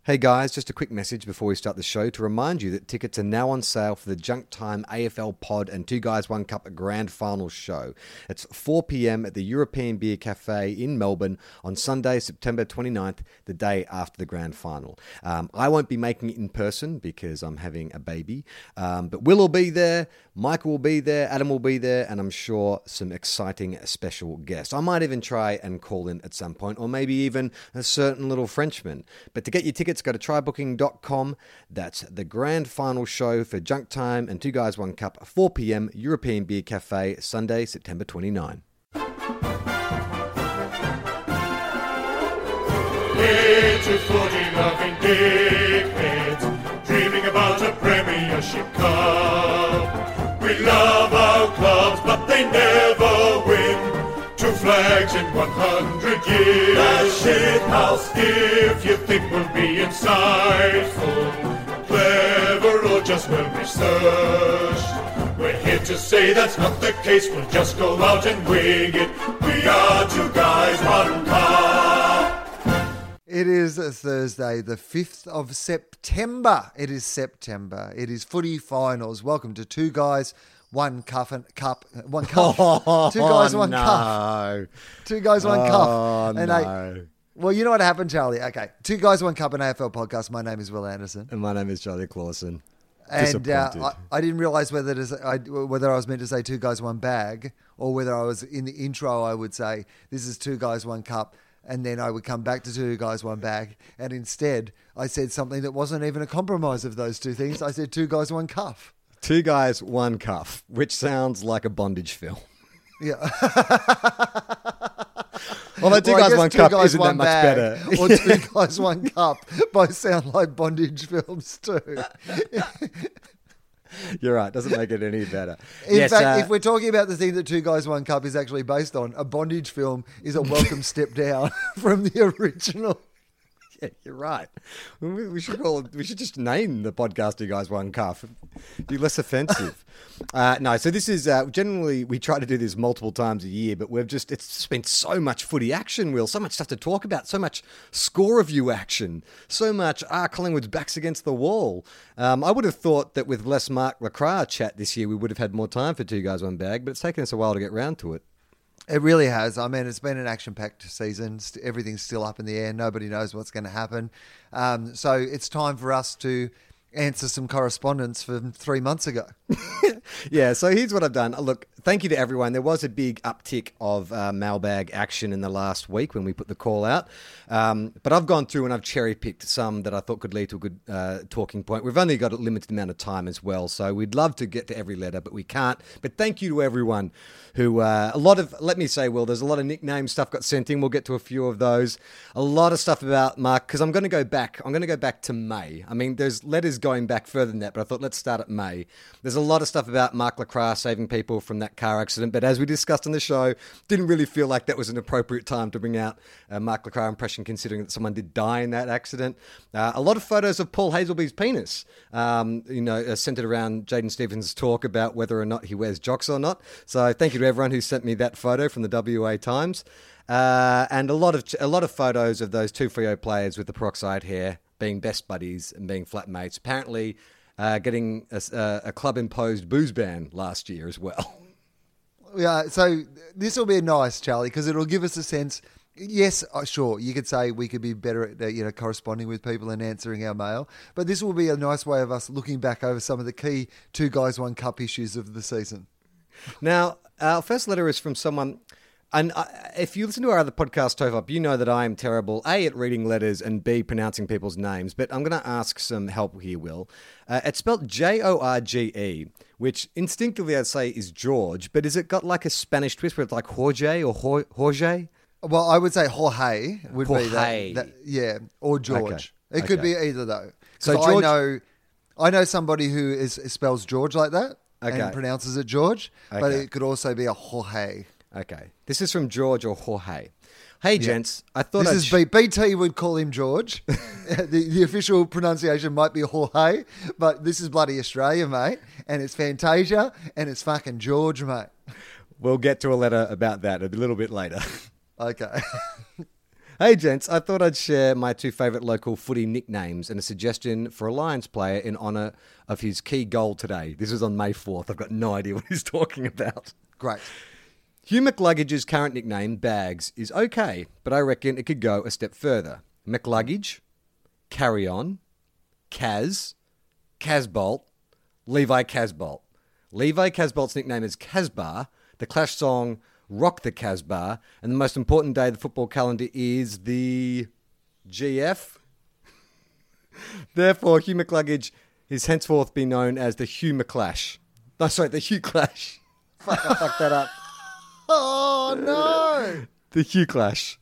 Hey guys, just a quick message before we start the show to remind you that tickets are now on sale for the Junk Time AFL Pod and Two Guys One Cup Grand Final show. It's 4 p.m. at the European Beer Cafe in Melbourne on Sunday, September 29th, the day after the Grand Final. I won't be making it in person because I'm having a baby, but Will will be there, Michael will be there, Adam will be there, and I'm sure some exciting special guests. I might even try and call in at some point, or maybe even a certain little Frenchman. But to get your tickets, go to trybooking.com. That's the grand final show for Junk Time and Two Guys One Cup, 4 p.m. European Beer Cafe, Sunday, September 29. Little footy loving dickheads, dreaming about a Premiership Cup. We love our clubs, but they never win. 2 flags in 100 years. The shit house. If you think we'll be insightful, clever, or just well researched, we're here to say that's not the case. We'll just go out and wing it. We are Two Guys One Cup. It is a Thursday, the 5th of September. It is September. It is footy finals. Welcome to Two Guys One Cup. Two Guys One Cup. Two Guys One Cup. No. Well, you know what happened, Charlie? Okay. Two Guys One Cup, an AFL podcast. My name is Will Anderson. And my name is Charlie Clausen. And I didn't realise whether I was meant to say Two Guys One Bag, or whether I was in the intro I would say this is Two Guys One Cup, and then I would come back to Two Guys One Bag, and instead I said something that wasn't even a compromise of those two things. I said Two Guys One Cuff. Two Guys One Cuff, which sounds like a bondage film. Yeah. Although Two Guys One Cup isn't that much better. Or Two Guys One Cup both sound like bondage films too. You're right. Doesn't make it any better. In fact, if we're talking about the thing that Two Guys One Cup is actually based on, a bondage film is a welcome step down from the original. Yeah, you're right. We should just name the podcast Two Guys One Cuff. Be less offensive. No, so this is generally we try to do this multiple times a year, but it's just been so much footy action, Will, so much stuff to talk about, so much score review action, so much Collingwood's backs against the wall. I would have thought that with less Mark Lacroix chat this year, we would have had more time for Two Guys One Bag, but it's taken us a while to get round to it. It really has. I mean, it's been an action-packed season. Everything's still up in the air. Nobody knows what's going to happen. So it's time for us to answer some correspondence from 3 months ago. Yeah, so here's what I've done. Look, thank you to everyone. There was a big uptick of mailbag action in the last week when we put the call out. But I've gone through and I've cherry-picked some that I thought could lead to a good talking point. We've only got a limited amount of time as well, so we'd love to get to every letter, but we can't. But thank you to everyone who, let me say, Will, there's a lot of nickname stuff got sent in. We'll get to a few of those. A lot of stuff about Mark, because I'm going to go back to May. I mean, there's letters going back further than that, but I thought let's start at May. There's a lot of stuff about Mark Lacroix saving people from that car accident, but as we discussed on the show, didn't really feel like that was an appropriate time to bring out a Mark Lacroix impression, considering that someone did die in that accident. A lot of photos of Paul Hazelby's penis, centered around Jaden Stevens' talk about whether or not he wears jocks or not. So thank you to everyone who sent me that photo from the WA Times, and a lot of photos of those two Freo players with the peroxide hair being best buddies and being flatmates. Apparently, getting a club-imposed booze ban last year as well. Yeah, so this will be nice, Charlie, because it'll give us a sense. Yes, sure, you could say we could be better at corresponding with people and answering our mail, but this will be a nice way of us looking back over some of the key Two Guys One Cup issues of the season. Now, our first letter is from someone. And if you listen to our other podcast, Tofop, you know that I am terrible, A, at reading letters, and B, pronouncing people's names. But I'm going to ask some help here, Will. It's spelled Jorge, which instinctively I'd say is George, but has it got like a Spanish twist where it's like Jorge or Jorge? Well, I would say Jorge would be that. Yeah, or George. Okay. It could be either, though. So George, I know somebody who spells George like that and pronounces it George, but it could also be a Jorge. Okay. This is from George or Jorge. Hey, gents. I thought this is BT would call him George. the official pronunciation might be Jorge, but this is bloody Australia, mate. And it's Fantasia, and it's fucking George, mate. We'll get to a letter about that a little bit later. Okay. Hey, gents, I thought I'd share my two favourite local footy nicknames and a suggestion for a Lions player in honour of his key goal today. This was on May 4th. I've got no idea what he's talking about. Great. Hugh McLuggage's current nickname, Bags, is okay, but I reckon it could go a step further. McLuggage, Carry On, Kaz, Casbolt, Levi Casbolt. Levi Casbolt's nickname is Casbar. The Clash song Rock the Casbah, and the most important day of the football calendar is the GF. Therefore, Hugh McLuggage is henceforth be known as the Hugh McClash. No, sorry, the Hugh Clash. Fuck, I fucked that up. Oh, no. The Hugh Clash.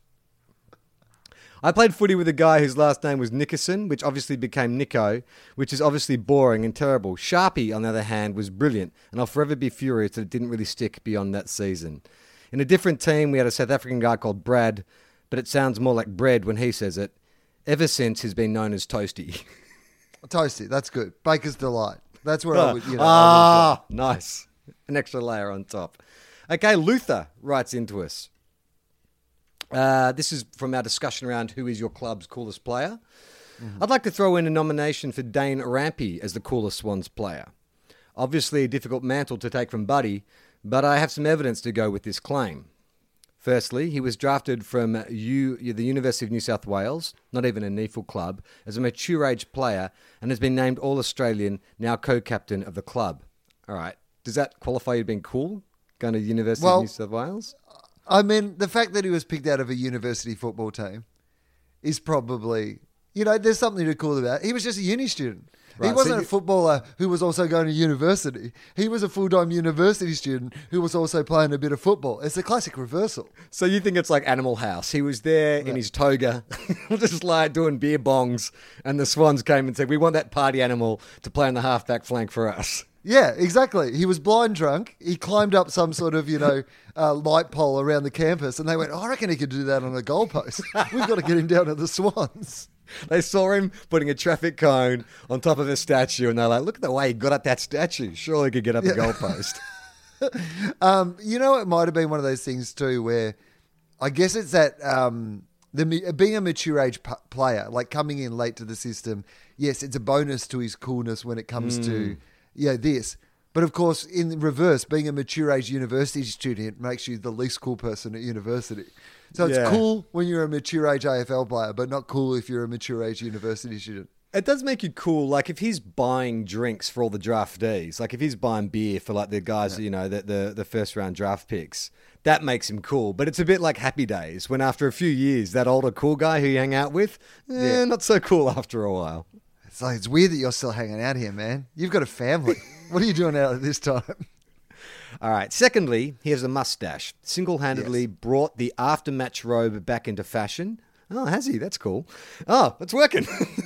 I played footy with a guy whose last name was Nickerson, which obviously became Nico, which is obviously boring and terrible. Sharpie, on the other hand, was brilliant, and I'll forever be furious that it didn't really stick beyond that season. In a different team, we had a South African guy called Brad, but it sounds more like bread when he says it. Ever since, he's been known as Toasty. Toasty, that's good. Baker's Delight. That's where I would, Nice. An extra layer on top. Okay, Luther writes into us. This is from our discussion around who is your club's coolest player. Mm-hmm. I'd like to throw in a nomination for Dane Rampy as the coolest Swans player. Obviously a difficult mantle to take from Buddy, but I have some evidence to go with this claim. Firstly, he was drafted from the University of New South Wales, not even a NEFL club, as a mature age player and has been named All-Australian, now co-captain of the club. All right. Does that qualify you being cool, going to the University of New South Wales? I mean, the fact that he was picked out of a university football team is probably, there's something to cool about. He was just a uni student. Right, he wasn't a footballer who was also going to university. He was a full-time university student who was also playing a bit of football. It's a classic reversal. So you think it's like Animal House. He was there in his toga, just like doing beer bongs, and the Swans came and said, we want that party animal to play on the half-back flank for us. Yeah, exactly. He was blind drunk. He climbed up some sort of, light pole around the campus, and they went, I reckon he could do that on a goalpost. We've got to get him down to the Swans. They saw him putting a traffic cone on top of a statue, and they're like, look at the way he got up that statue. Surely he could get up the goalpost. It might have been one of those things too where I guess it's that being a mature age player, like coming in late to the system, yes, it's a bonus to his coolness when it comes to this. But of course, in reverse, being a mature age university student makes you the least cool person at university. So it's cool when you're a mature age AFL player, but not cool if you're a mature age university student. It does make you cool. Like if he's buying drinks for all the draftees, like if he's buying beer for like the guys, the first round draft picks, that makes him cool. But it's a bit like Happy Days when after a few years, that older cool guy who you hang out with, not so cool after a while. It's weird that you're still hanging out here, man. You've got a family. What are you doing out at this time? All right. Secondly, he has a mustache. Single-handedly brought the after-match robe back into fashion. Oh, has he? That's cool. Oh, it's working.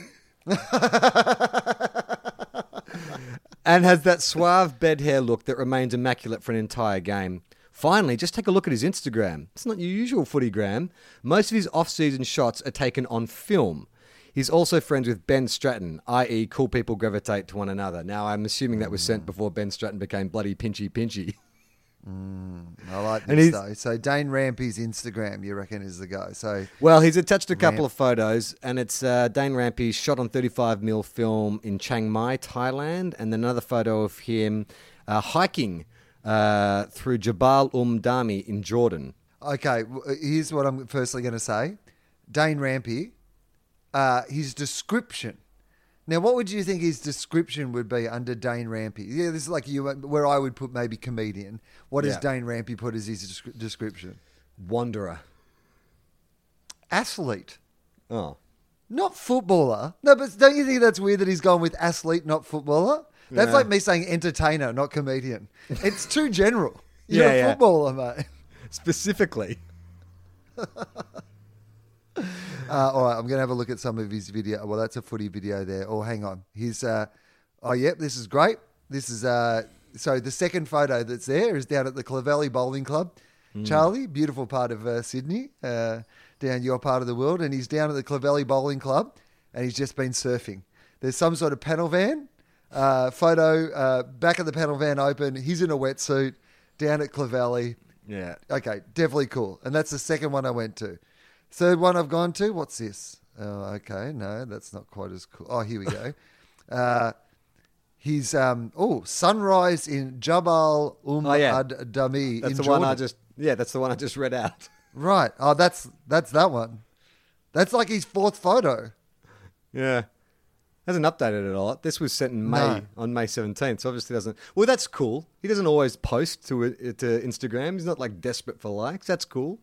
And has that suave bed hair look that remains immaculate for an entire game. Finally, just take a look at his Instagram. It's not your usual footygram. Most of his off-season shots are taken on film. He's also friends with Ben Stratton, i.e. cool people gravitate to one another. Now, I'm assuming that was sent before Ben Stratton became bloody pinchy. I like this, though. So Dane Rampy's Instagram, you reckon, is the go. Well, he's attached a couple of photos, and it's Dane Rampy shot on 35mm film in Chiang Mai, Thailand, and then another photo of him hiking through Jabal Dami in Jordan. Okay, here's what I'm firstly going to say. Dane Rampy... his description. Now, what would you think his description would be under Dane Rampy? Yeah, this is like where I would put maybe comedian. What does Dane Rampy put as his description? Wanderer. Athlete. Oh. Not footballer. No, but don't you think that's weird that he's gone with athlete, not footballer? That's like me saying entertainer, not comedian. It's too general. You're a footballer, mate. Specifically. All right, I'm going to have a look at some of his video. Well, that's a footy video there. Oh, hang on. Here's, this is great. This is, so the second photo that's there is down at the Clovelly Bowling Club. Charlie, beautiful part of Sydney, down your part of the world. And he's down at the Clovelly Bowling Club and he's just been surfing. There's some sort of panel van, photo, back of the panel van open. He's in a wetsuit down at Clovelly. Yeah. Okay, definitely cool. And that's the second one I went to. Third one I've gone to. What's this? Oh, okay. No, that's not quite as cool. Oh, here we go. He's sunrise in Jabal Ad Dami That's in the Jordan. one that's the one I just read out. Right. Oh, that's that one. That's like his fourth photo. Yeah. Hasn't updated it a lot. This was sent in May, No. on May 17th, so obviously doesn't... Well, that's cool. He doesn't always post to Instagram. He's not like desperate for likes. That's cool.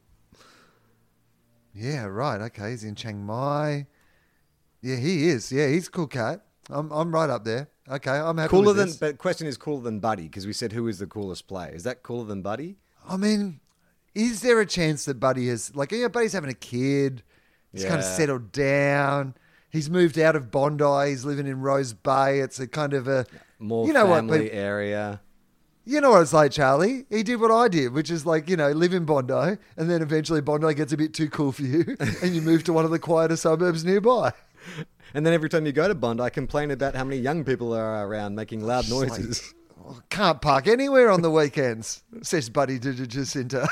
Yeah, right. Okay, he's in Chiang Mai. Yeah, he is. Yeah, he's a cool cat. I'm right up there. Okay, I'm happy Cooler with than... this. But question is cooler than Buddy, because we said who is the coolest player. Is that cooler than Buddy? I mean, is there a chance that Buddy has... Like, yeah, Buddy's having a kid. He's kind of Yeah. settled down. He's moved out of Bondi. He's living in Rose Bay. It's a kind of a... More you know family what, area. You know what it's like, Charlie. He did what I did, which is like, live in Bondi, and then eventually Bondi gets a bit too cool for you, and you move to one of the quieter suburbs nearby. And then every time you go to Bondi, I complain about how many young people are around making loud noises. Oh, can't park anywhere on the weekends, says Buddy to Jacinta.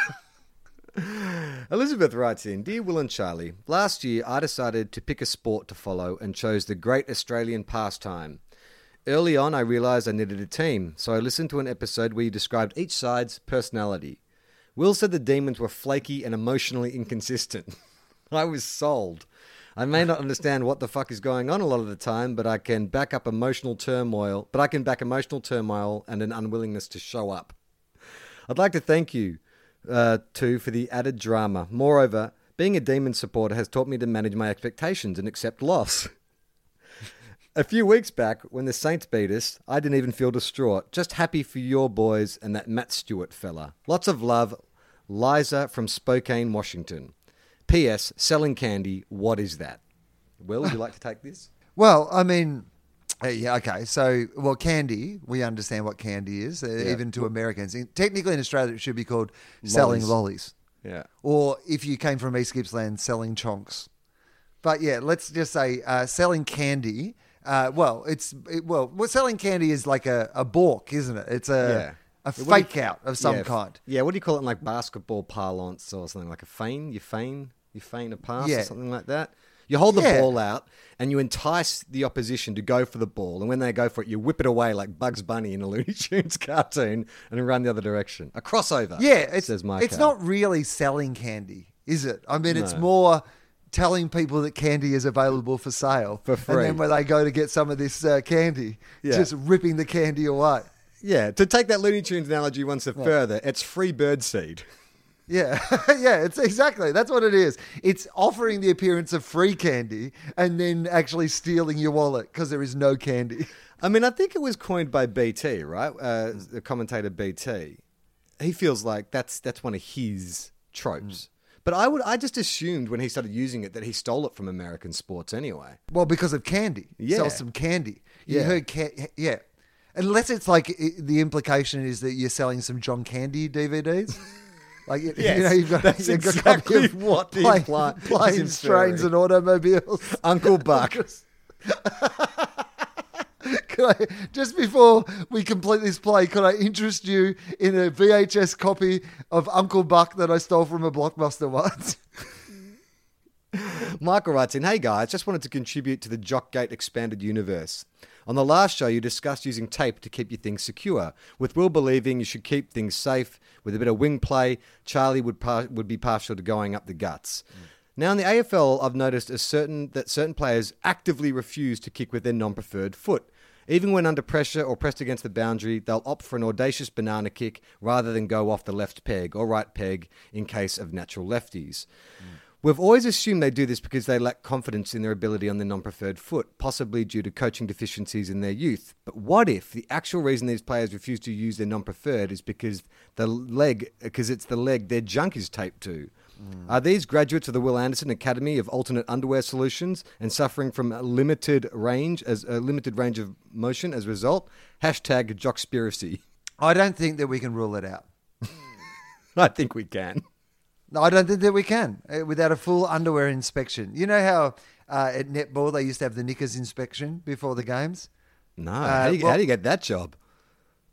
Elizabeth writes in, Dear Will and Charlie, last year I decided to pick a sport to follow and chose the great Australian pastime. Early on I realised I needed a team, so I listened to an episode where you described each side's personality. Will said the Demons were flaky and emotionally inconsistent. I was sold. I may not understand what the fuck is going on a lot of the time, but I can back emotional turmoil and an unwillingness to show up. I'd like to thank you too for the added drama. Moreover, being a Demon supporter has taught me to manage my expectations and accept loss. A few weeks back, when the Saints beat us, I didn't even feel distraught. Just happy for your boys and that Matt Stewart fella. Lots of love, Liza from Spokane, Washington. P.S. Selling candy, what is that? Will, would you like to take this? Well, I mean, yeah, okay. So, candy, we understand what candy is, even to Americans. Technically in Australia, it should be called selling lollies. Yeah. Or if you came from East Gippsland, selling chonks. But yeah, let's just say selling candy... selling candy is like a balk, isn't it? It's a fake out of some kind. Yeah, what do you call it in like basketball parlance or something like a feign? You feign a pass or something like that? You hold the ball out and you entice the opposition to go for the ball. And when they go for it, you whip it away like Bugs Bunny in a Looney Tunes cartoon and run the other direction. A crossover, says Mike. It's not really selling candy, is it? I mean, it's more... telling people that candy is available for sale. For free. And then when they go to get some of this candy, just ripping the candy away. Yeah, to take that Looney Tunes analogy one step further, it's free birdseed. Yeah, it's exactly. That's what it is. It's offering the appearance of free candy and then actually stealing your wallet because there is no candy. I mean, I think it was coined by BT, right? The commentator BT. He feels like that's one of his tropes. But I just assumed when he started using it that he stole it from American sports anyway. Well, because of candy. Yeah. Sell some candy. You Yeah. heard yeah. Unless it's like the implication is that you're selling some John Candy DVDs. Like, you've got, that's you've got exactly a copy of what the planes, trains, and automobiles. Uncle Buck. Just before we complete this play, could I interest you in a VHS copy of Uncle Buck that I stole from a Blockbuster once? Michael writes in, Hey guys, just wanted to contribute to the Jockgate expanded universe. On the last show, you discussed using tape to keep your things secure, with Will believing you should keep things safe. With a bit of wing play, Charlie would be partial to going up the guts. Now in the AFL, I've noticed that certain players actively refuse to kick with their non-preferred foot. Even when under pressure or pressed against the boundary, they'll opt for an audacious banana kick rather than go off the left peg or right peg in case of natural lefties. We've always assumed they do this because they lack confidence in their ability on their non-preferred foot, possibly due to coaching deficiencies in their youth. But what if the actual reason these players refuse to use their non-preferred is because it's the leg their junk is taped to? Are these graduates of the Will Anderson Academy of Alternate Underwear Solutions and suffering from a limited range of motion as a result? Hashtag Jockspiracy. I don't think that we can rule it out. I think we can. No, I don't think that we can without a full underwear inspection. You know how at netball they used to have the knickers inspection before the games? No. How do you get that job?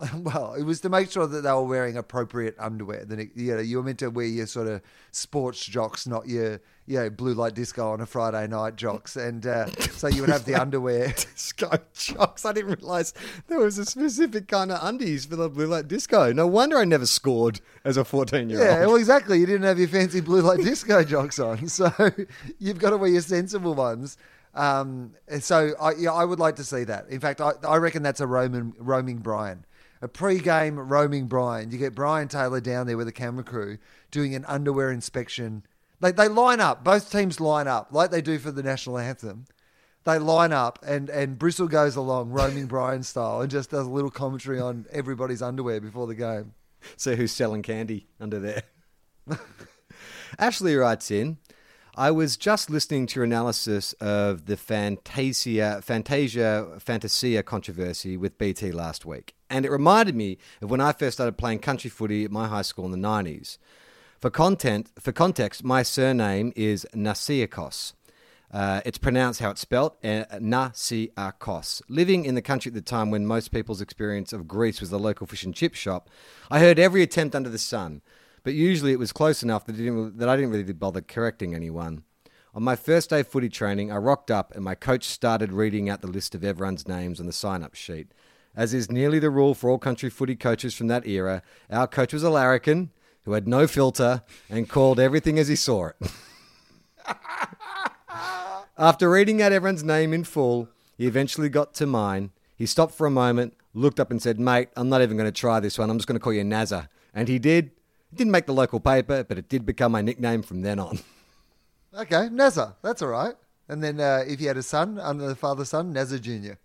Well, it was to make sure that they were wearing appropriate underwear. Then you were meant to wear your sort of sports jocks, not your blue light disco on a Friday night jocks, and so you would have the underwear. Disco jocks. I didn't realise there was a specific kind of undies for the blue light disco. No wonder I never scored as a 14-year-old. Yeah, well, exactly. You didn't have your fancy blue light disco jocks on, so you've got to wear your sensible ones. So I would like to see that. In fact, I reckon that's a roaming Brian. A pre-game roaming Brian. You get Brian Taylor down there with a camera crew doing an underwear inspection. They line up. Both teams line up like they do for the national anthem. They line up and Bristol goes along roaming Brian style and just does a little commentary on everybody's underwear before the game. See who's selling candy under there. Ashley writes in, I was just listening to your analysis of the Fantasia controversy with BT last week, and it reminded me of when I first started playing country footy at my high school in the 90s. For context, my surname is Nasiakos. It's pronounced how it's spelt, Nasiakos. Living in the country at the time when most people's experience of Greece was the local fish and chip shop, I heard every attempt under the sun. But usually it was close enough that I didn't really bother correcting anyone. On my first day of footy training, I rocked up and my coach started reading out the list of everyone's names on the sign-up sheet. As is nearly the rule for all country footy coaches from that era, our coach was a larrikin who had no filter and called everything as he saw it. After reading out everyone's name in full, he eventually got to mine. He stopped for a moment, looked up and said, "Mate, I'm not even going to try this one. I'm just going to call you Nazza." And he did. It didn't make the local paper, but it did become my nickname from then on. Okay, Nazza. That's all right. And then if you had a son, under the father's son, Nazza Jr.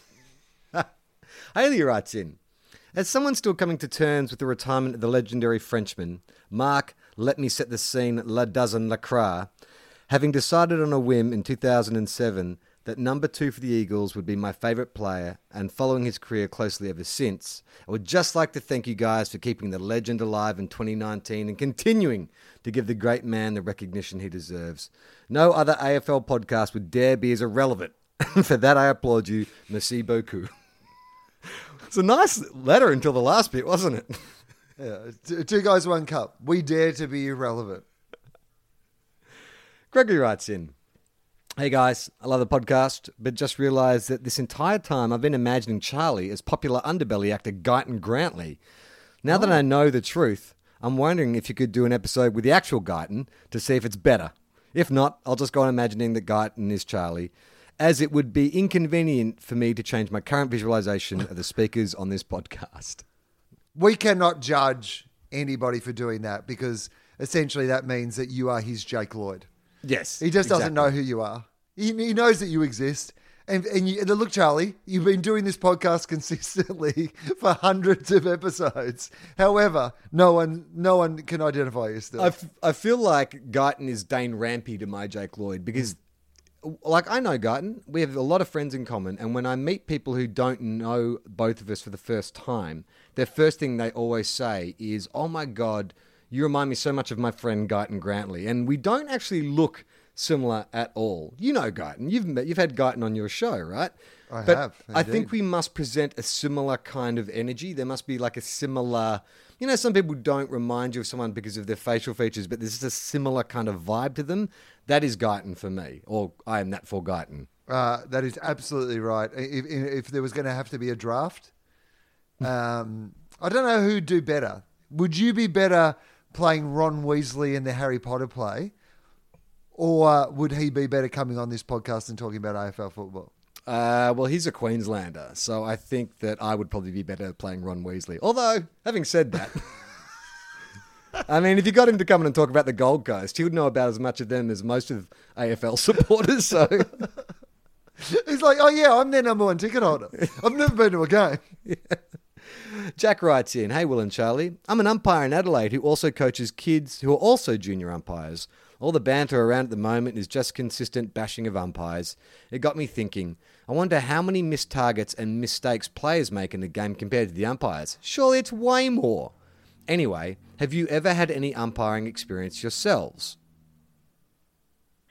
Haley writes in, as someone still coming to terms with the retirement of the legendary Frenchman, Mark, let me set the scene, La Dozen Lacroix, having decided on a whim in 2007 that number 2 for the Eagles would be my favourite player and following his career closely ever since, I would just like to thank you guys for keeping the legend alive in 2019 and continuing to give the great man the recognition he deserves. No other AFL podcast would dare be as irrelevant. For that I applaud you. Merci beaucoup. It's a nice letter until the last bit, wasn't it? Yeah, 2 guys, 1 cup. We dare to be irrelevant. Gregory writes in, hey guys, I love the podcast, but just realised that this entire time I've been imagining Charlie as popular underbelly actor Guyton Grantley. Now that I know the truth, I'm wondering if you could do an episode with the actual Guyton to see if it's better. If not, I'll just go on imagining that Guyton is Charlie, as it would be inconvenient for me to change my current visualisation of the speakers on this podcast. We cannot judge anybody for doing that because essentially that means that you are his Jake Lloyd. Yes. He just doesn't know who you are. He knows that you exist. And look, Charlie, you've been doing this podcast consistently for hundreds of episodes. However, no one can identify you still. I feel like Guyton is Dane Rampy to my Jake Lloyd because, like, I know Guyton. We have a lot of friends in common. And when I meet people who don't know both of us for the first time, their first thing they always say is, oh my God, you remind me so much of my friend Guyton Grantley. And we don't actually look similar at all. You know Guyton. You've had Guyton on your show, right? I have. Indeed. I think we must present a similar kind of energy. There must be like a similar... You know, some people don't remind you of someone because of their facial features, but there's a similar kind of vibe to them. That is Guyton for me, or I am that for Guyton. That is absolutely right. If there was going to have to be a draft, I don't know who'd do better. Would you be better playing Ron Weasley in the Harry Potter play, or would he be better coming on this podcast and talking about AFL football? Well, he's a Queenslander, so I think that I would probably be better playing Ron Weasley. Although, having said that, I mean, if you got him to come in and talk about the Gold Coast, he would know about as much of them as most of AFL supporters, so... He's like, oh yeah, I'm their number 1 ticket holder. I've never been to a game. Yeah. Jack writes in, hey Will and Charlie, I'm an umpire in Adelaide who also coaches kids who are also junior umpires. All the banter around at the moment is just consistent bashing of umpires. It got me thinking, I wonder how many missed targets and mistakes players make in the game compared to the umpires. Surely it's way more. Anyway, have you ever had any umpiring experience yourselves?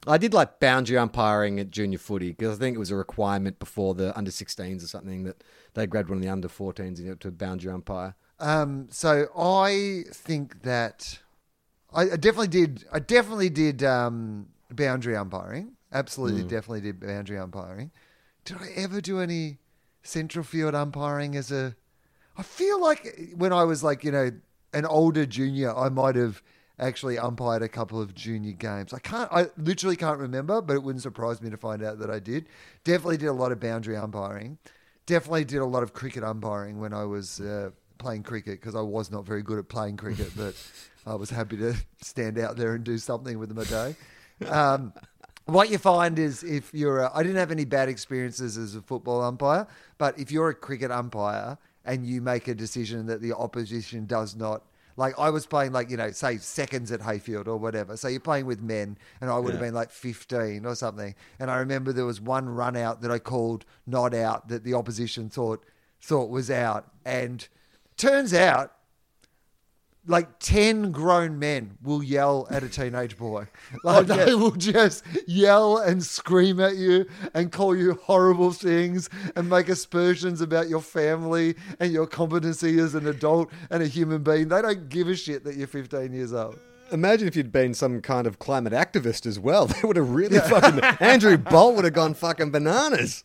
I did like boundary umpiring at junior footy because I think it was a requirement before the under 16s or something that they grabbed one of the under 14s and to boundary umpire. So I think that I definitely did. I definitely did boundary umpiring. Absolutely, definitely did boundary umpiring. Did I ever do any central field umpiring as a? I feel like when I was like an older junior, I might have actually umpired a couple of junior games. I literally can't remember, but it wouldn't surprise me to find out that I did. Definitely did a lot of boundary umpiring. Definitely did a lot of cricket umpiring when I was playing cricket because I was not very good at playing cricket, but I was happy to stand out there and do something with my day. What you find is if you're I didn't have any bad experiences as a football umpire, but if you're a cricket umpire and you make a decision that the opposition does not, like I was playing say seconds at Hayfield or whatever. So you're playing with men and I would have been like 15 or something. And I remember there was one run out that I called not out that the opposition thought was out. And turns out like 10 grown men will yell at a teenage boy. Like they will just yell and scream at you and call you horrible things and make aspersions about your family and your competency as an adult and a human being. They don't give a shit that you're 15 years old. Imagine if you'd been some kind of climate activist as well. They would have really fucking... Andrew Bolt would have gone fucking bananas.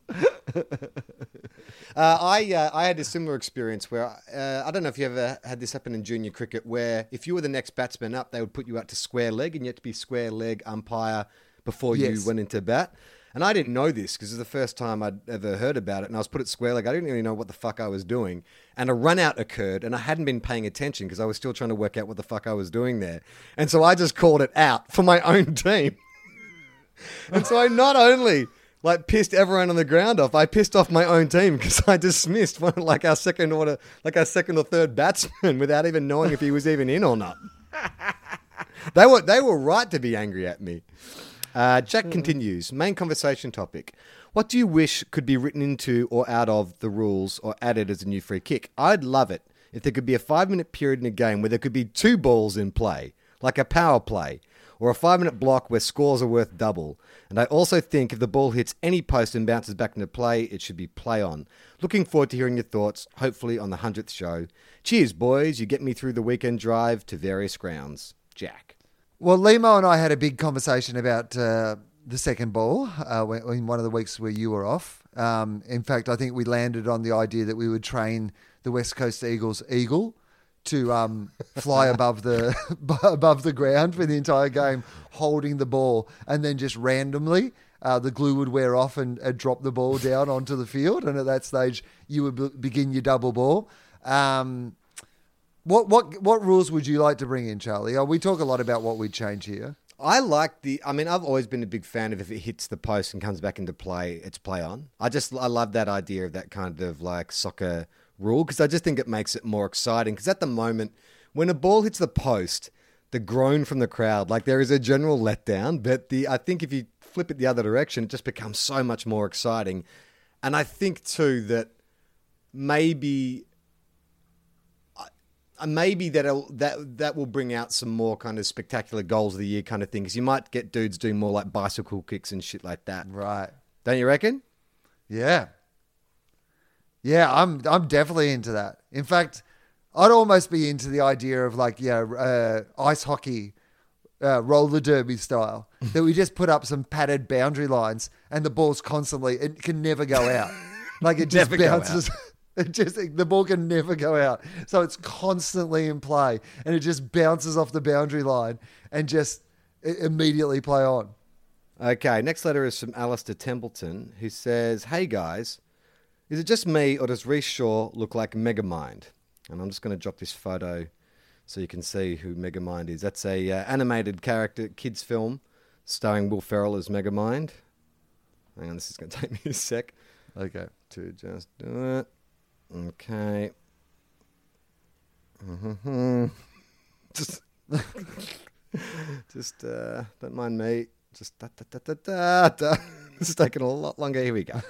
I had a similar experience where I don't know if you ever had this happen in junior cricket where if you were the next batsman up, they would put you out to square leg and you had to be square leg umpire before you went into bat. And I didn't know this because it was the first time I'd ever heard about it. And I was put at square leg. I didn't really know what the fuck I was doing. And a run out occurred and I hadn't been paying attention because I was still trying to work out what the fuck I was doing there. And so I just called it out for my own team. And so I not only... pissed everyone on the ground off. I pissed off my own team because I dismissed our second or third batsman without even knowing if he was even in or not. They were right to be angry at me. Jack continues. Main conversation topic. What do you wish could be written into or out of the rules or added as a new free kick? I'd love it if there could be a 5-minute period in a game where there could be 2 balls in play, like a power play, or a 5-minute block where scores are worth double. And I also think if the ball hits any post and bounces back into play, it should be play on. Looking forward to hearing your thoughts, hopefully on the 100th show. Cheers, boys. You get me through the weekend drive to various grounds. Jack. Well, Limo and I had a big conversation about the second ball in one of the weeks where you were off. In fact, I think we landed on the idea that we would train the West Coast Eagles eagle to fly above the ground for the entire game, holding the ball, and then just randomly the glue would wear off and drop the ball down onto the field. And at that stage, you would begin your double ball. What rules would you like to bring in, Charlie? We talk a lot about what we'd change here. I've always been a big fan of if it hits the post and comes back into play, it's play on. I love that idea of that kind of like soccer rule because I just think it makes it more exciting because at the moment when a ball hits the post, the groan from the crowd, like there is a general letdown, but I think if you flip it the other direction, it just becomes so much more exciting. And I think too that maybe that will bring out some more kind of spectacular goals of the year kind of thing because you might get dudes doing more like bicycle kicks and shit like that. Right. Don't you reckon? Yeah. Yeah, I'm definitely into that. In fact, I'd almost be into the idea of ice hockey, roller derby style, that we just put up some padded boundary lines and the ball's constantly, it can never go out. Like it just bounces. The ball can never go out. So it's constantly in play and it just bounces off the boundary line and just immediately play on. Okay, next letter is from Alistair Templeton who says, "Hey guys, is it just me or does Reece Shaw look like Megamind?" And I'm just going to drop this photo so you can see who Megamind is. That's a animated character, kids film, starring Will Ferrell as Megamind. Hang on, this is going to take me a sec. Okay. To just do it. Okay. Just don't mind me. Just This is taking a lot longer. Here we go.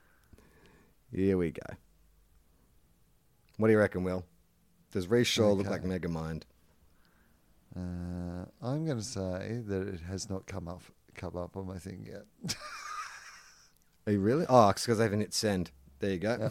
What do you reckon, Will? Does Reece Shaw look like Megamind? I'm going to say that it has not come come up on my thing yet. Are you really? Oh, it's because I haven't hit send. There you go.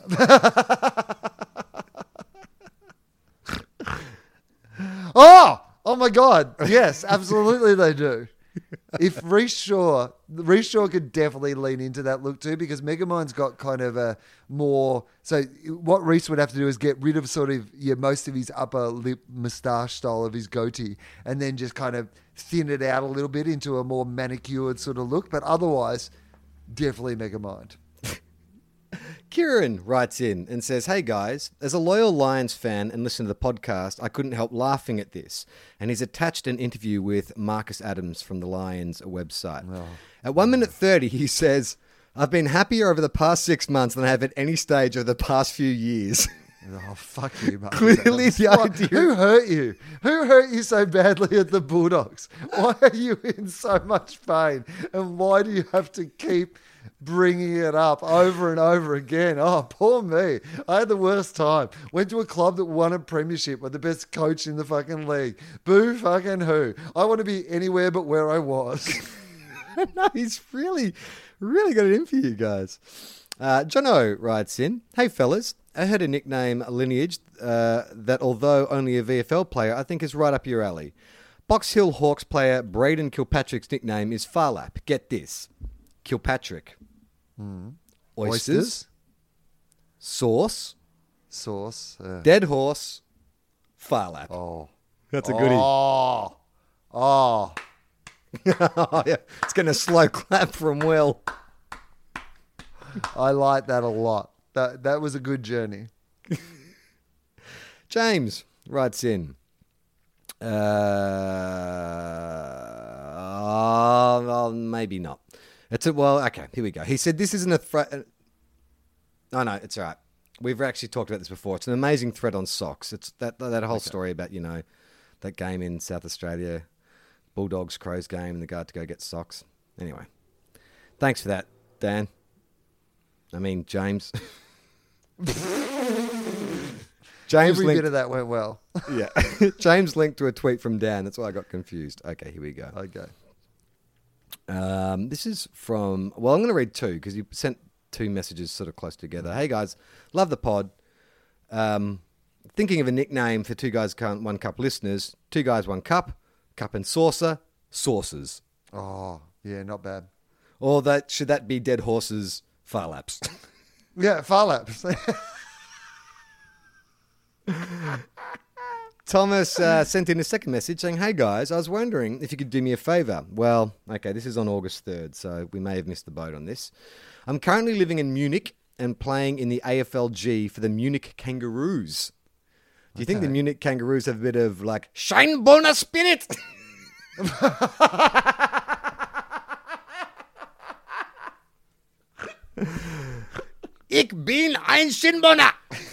Oh my God. Yes, absolutely they do. If Reece Shaw could definitely lean into that look too, because Megamind's got kind of a more. So what Reece would have to do is get rid of sort of most of his upper lip moustache style of his goatee, and then just kind of thin it out a little bit into a more manicured sort of look. But otherwise, definitely Megamind. Kieran writes in and says, "Hey guys, as a loyal Lions fan and listen to the podcast, I couldn't help laughing at this." And he's attached an interview with Marcus Adams from the Lions website. Oh. At 1 minute 30, he says, "I've been happier over the past 6 months than I have at any stage over the past few years." Oh, fuck you, Marcus. Clearly the idea... Who hurt you? Who hurt you so badly at the Bulldogs? Why are you in so much pain? And why do you have to keep bringing it up over and over again? Oh, poor me. I had the worst time. Went to a club that won a premiership with the best coach in the fucking league. Boo fucking who. I want to be anywhere but where I was. No, he's really got it in for you guys. Jono writes in, "Hey fellas, I heard a nickname Lineage that although only a VFL player, I think is right up your alley. Box Hill Hawks player Braden Kilpatrick's nickname is Farlap. Get this. Kilpatrick. Oysters. Sauce. Dead horse. Farlap." Oh. That's a goodie. Oh. Yeah. It's getting a slow clap from Will. I like that a lot. That was a good journey. James writes in. Maybe not. Okay, here we go. He said this isn't a threat. Oh, no, it's all right. We've actually talked about this before. It's an amazing thread on socks. It's that whole story about, that game in South Australia, Bulldogs, Crows game, and the guy had to go get socks. Anyway, thanks for that, Dan. James. Every bit of that went well. Yeah. James linked to a tweet from Dan. That's why I got confused. Okay, here we go. Okay. This is from... Well, I'm going to read two because you sent two messages sort of close together. Hey, guys. Love the pod. Thinking of a nickname for Two Guys, One Cup listeners. Two Guys, One Cup. Cup and Saucer. Saucers. Oh, yeah, not bad. Or should that be Dead Horses... Farlaps. Yeah, Farlaps. Thomas sent in a second message saying, "Hey guys, I was wondering if you could do me a favour." Well, okay, this is on August 3rd, so we may have missed the boat on this. I'm currently living in Munich and playing in the AFLG for the Munich Kangaroos. Do you think the Munich Kangaroos have a bit of Scheinbohner spirit? Ich bin ein Scheinbohner.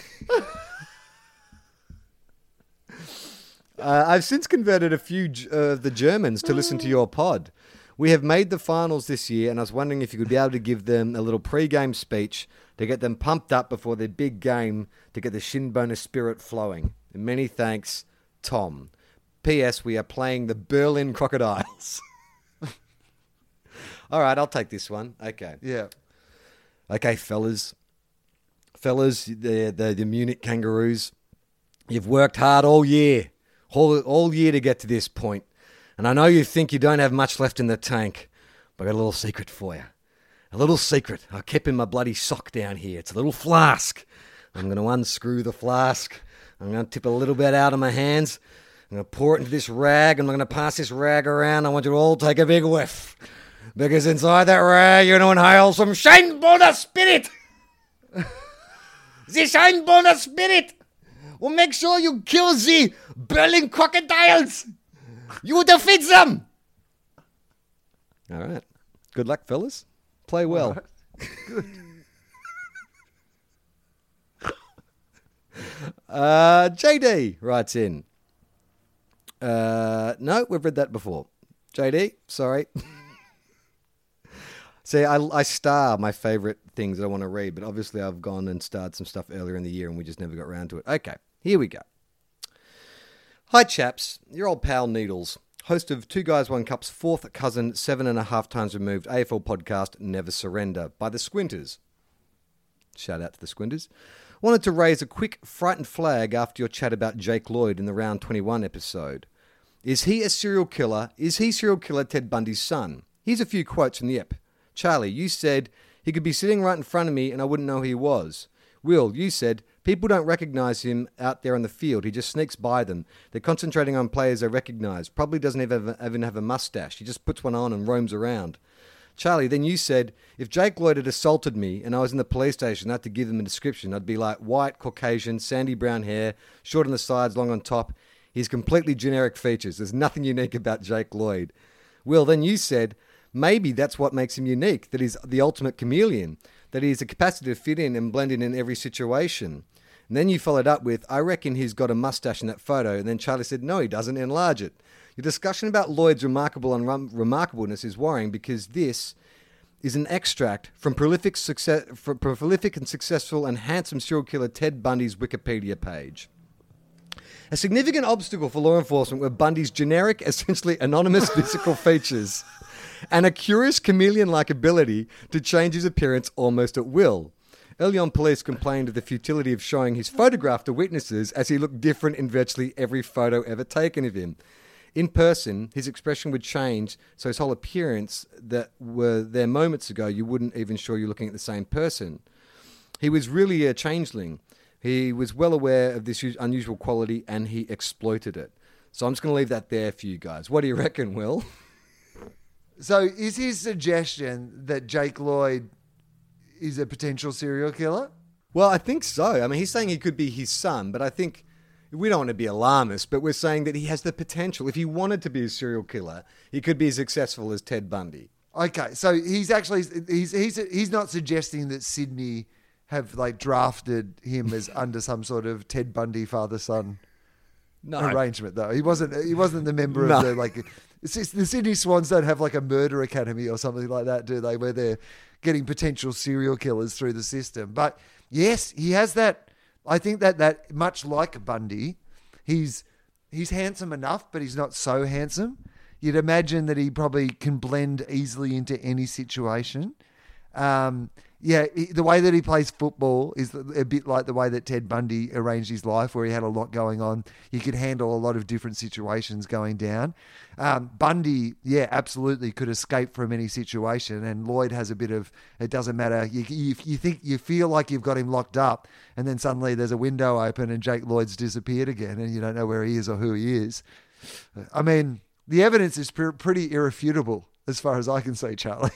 I've since converted a few of the Germans to listen to your pod. We have made the finals this year, and I was wondering if you could be able to give them a little pre-game speech to get them pumped up before their big game to get the Scheinbohner spirit flowing. And many thanks, Tom. P.S. We are playing the Berlin Crocodiles. All right, I'll take this one. Okay. Yeah. Okay, fellas, the Munich Kangaroos, you've worked hard all year to get to this point. And I know you think you don't have much left in the tank, but I got a little secret for you. A little secret I kept in my bloody sock down here. It's a little flask. I'm going to unscrew the flask. I'm going to tip a little bit out of my hands. I'm going to pour it into this rag, and I'm going to pass this rag around. I want you to all take a big whiff. Because inside that rag, you're going to inhale some Scheinbohner spirit. The Scheinbohner spirit will make sure you kill the Berlin Crocodiles. You defeat them. All right. Good luck, fellas. Play well. Good. JD writes in. No, we've read that before. JD, sorry. See, I star my favourite things that I want to read, but obviously I've gone and starred some stuff earlier in the year and we just never got around to it. Okay, here we go. Hi, chaps. Your old pal Needles. host of Two Guys, One Cup's fourth cousin, 7.5 times removed AFL podcast, Never Surrender, by the Squinters. Shout out to the Squinters. Wanted to raise a quick frightened flag after your chat about Jake Lloyd in the Round 21 episode. Is he a serial killer? Is he serial killer Ted Bundy's son? Here's a few quotes from the ep. Charlie, you said, he could be sitting right in front of me and I wouldn't know who he was. Will, you said, people don't recognise him out there on the field. He just sneaks by them. They're concentrating on players they recognise. Probably doesn't even have a mustache. He just puts one on and roams around. Charlie, then you said, if Jake Lloyd had assaulted me and I was in the police station, I had to give him a description. I'd be like white, Caucasian, sandy brown hair, short on the sides, long on top. He's completely generic features. There's nothing unique about Jake Lloyd. Will, then you said, maybe that's what makes him unique, that he's the ultimate chameleon, that he has the capacity to fit in and blend in every situation. And then you followed up with, I reckon he's got a mustache in that photo. And then Charlie said, no, he doesn't, enlarge it. Your discussion about Lloyd's remarkableness is worrying because this is an extract from prolific and successful and handsome serial killer Ted Bundy's Wikipedia page. A significant obstacle for law enforcement were Bundy's generic, essentially anonymous physical features and a curious chameleon-like ability to change his appearance almost at will. Early on, police complained of the futility of showing his photograph to witnesses as he looked different in virtually every photo ever taken of him. In person, his expression would change, so his whole appearance that were there moments ago, you wouldn't even sure you're looking at the same person. He was really a changeling. He was well aware of this unusual quality and he exploited it. So I'm just going to leave that there for you guys. What do you reckon, Will? So is his suggestion that Jake Lloyd is a potential serial killer? Well, I think so. I mean, he's saying he could be his son, but I think we don't want to be alarmist, but we're saying that he has the potential. If he wanted to be a serial killer, he could be as successful as Ted Bundy. Okay, so he's not suggesting that Sydney have like drafted him as under some sort of Ted Bundy father-son arrangement, though. He wasn't the member of the like. The Sydney Swans don't have like a murder academy or something like that, do they? Where they're getting potential serial killers through the system. But yes, he has that. I think that much like Bundy, he's handsome enough, but he's not so handsome. You'd imagine that he probably can blend easily into any situation. The way that he plays football is a bit like the way that Ted Bundy arranged his life, where he had a lot going on. He could handle a lot of different situations going down. Bundy, absolutely could escape from any situation, and Lloyd has a bit of, it doesn't matter. You feel like you've got him locked up, and then suddenly there's a window open and Jake Lloyd's disappeared again, and you don't know where he is or who he is. I mean, the evidence is pretty irrefutable as far as I can see, Charlie.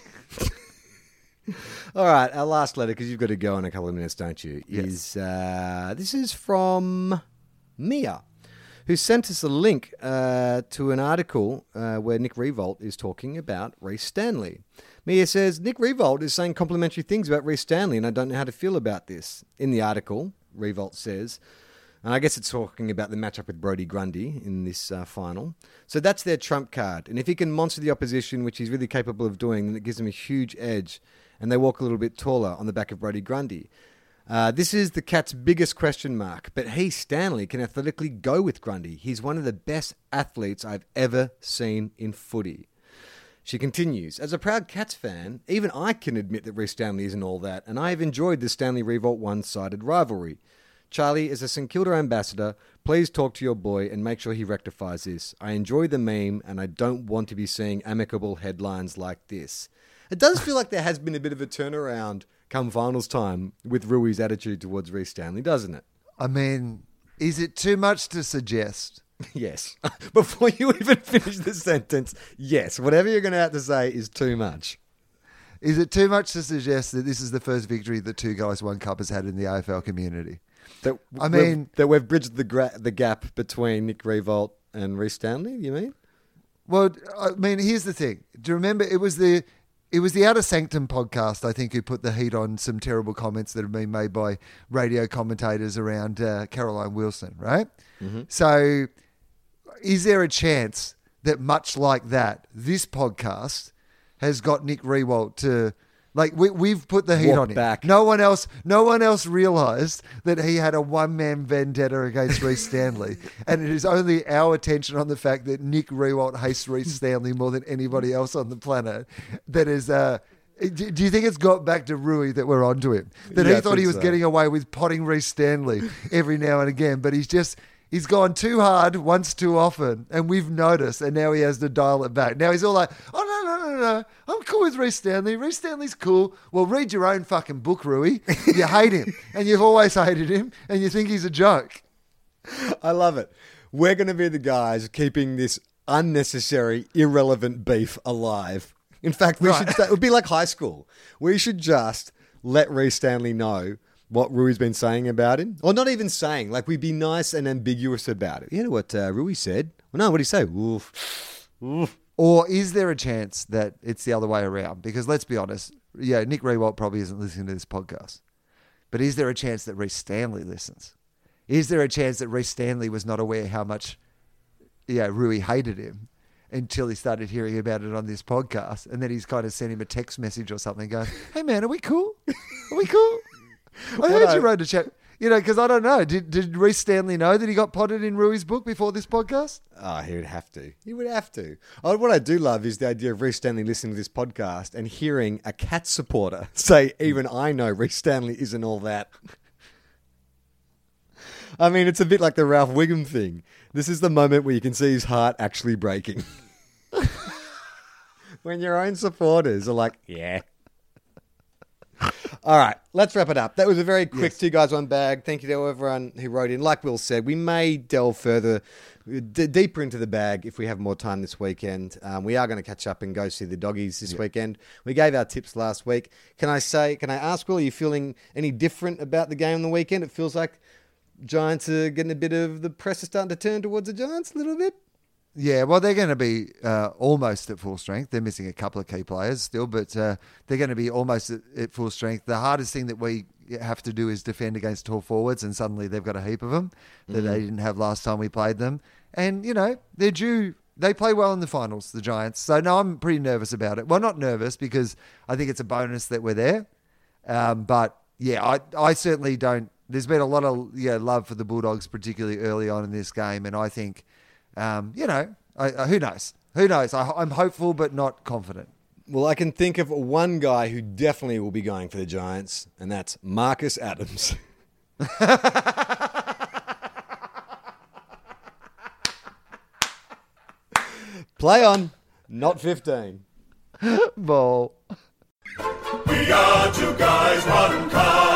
All right, our last letter, because you've got to go in a couple of minutes, don't you? Yes. This is from Mia, who sent us a link to an article where Nick Riewoldt is talking about Rhys Stanley. Mia says, Nick Riewoldt is saying complimentary things about Rhys Stanley, and I don't know how to feel about this. In the article, Riewoldt says, and I guess it's talking about the matchup with Brodie Grundy in this final. So that's their trump card. And if he can monster the opposition, which he's really capable of doing, then it gives him a huge edge. And they walk a little bit taller on the back of Brodie Grundy. This is the Cats' biggest question mark. But he, Stanley, can athletically go with Grundy. He's one of the best athletes I've ever seen in footy. She continues, as a proud Cats fan, even I can admit that Rhys Stanley isn't all that, and I have enjoyed the Stanley Riewoldt one-sided rivalry. Charlie, as a St Kilda ambassador, please talk to your boy and make sure he rectifies this. I enjoy the meme, and I don't want to be seeing amicable headlines like this. It does feel like there has been a bit of a turnaround come finals time with Rui's attitude towards Rhys Stanley, doesn't it? I mean, is it too much to suggest? Yes. Before you even finish the sentence, yes. Whatever you're going to have to say is too much. Is it too much to suggest that this is the first victory that Two Guys, One Cup has had in the AFL community? That we've bridged the gap between Nick Riewoldt and Rhys Stanley, you mean? Well, I mean, here's the thing. Do you remember it was the Outer Sanctum podcast, I think, who put the heat on some terrible comments that have been made by radio commentators around Caroline Wilson, right? Mm-hmm. So is there a chance that much like that, this podcast has got Nick Riewoldt to Like we've put the heat Walk on him. back. No one else realised that he had a one-man vendetta against Reece Stanley, and it is only our attention on the fact that Nick Riewoldt hates Reece Stanley more than anybody else on the planet. That is. Do you think it's got back to Rui that we're onto him? That Yeah, he I thought he think was so. getting away with potting Reece Stanley every now and again, but he's gone too hard once too often, and we've noticed, and now he has to dial it back. Now he's all like, oh, no, I'm cool with Reece Stanley. Reece Stanley's cool. Well, read your own fucking book, Rui. You hate him, and you've always hated him, and you think he's a joke. I love it. We're going to be the guys keeping this unnecessary, irrelevant beef alive. In fact, it would be like high school. We should just let Reece Stanley know what Rui's been saying about him. Or not even saying. Like, we'd be nice and ambiguous about it. You know what Rui said? Well, no, what did he say? Oof. Oof. Or is there a chance that it's the other way around? Because let's be honest, Nick Riewoldt probably isn't listening to this podcast. But is there a chance that Reece Stanley listens? Is there a chance that Reece Stanley was not aware how much Rui hated him until he started hearing about it on this podcast? And then he's kind of sent him a text message or something going, hey, man, are we cool? Are we cool? I heard you wrote a chat. Because I don't know. Did Reece Stanley know that he got potted in Rui's book before this podcast? Oh, he would have to. He would have to. Oh, what I do love is the idea of Reece Stanley listening to this podcast and hearing a Cats supporter say, even I know Reece Stanley isn't all that. I mean, it's a bit like the Ralph Wiggum thing. This is the moment where you can see his heart actually breaking. When your own supporters are like, yeah. All right, let's wrap it up. That was a very quick 2 guys, 1 bag. Thank you to everyone who wrote in. Like Will said, we may delve further, deeper into the bag if we have more time this weekend. We are going to catch up and go see the doggies this weekend. We gave our tips last week. Can I ask, Will, are you feeling any different about the game on the weekend? It feels like Giants are getting a bit of the press is starting to turn towards the Giants a little bit. Yeah, well, they're going to be almost at full strength. They're missing a couple of key players still, but they're going to be almost at full strength. The hardest thing that we have to do is defend against tall forwards, and suddenly they've got a heap of them that they didn't have last time we played them. And, they're due. They play well in the finals, the Giants. So, no, I'm pretty nervous about it. Well, not nervous because I think it's a bonus that we're there. But, yeah, I certainly don't. There's been a lot of love for the Bulldogs, particularly early on in this game, and I think... who knows? Who knows? I'm hopeful, but not confident. Well, I can think of one guy who definitely will be going for the Giants, and that's Marcus Adams. Play on, not 15. Ball. We are 2 guys, 1 cup.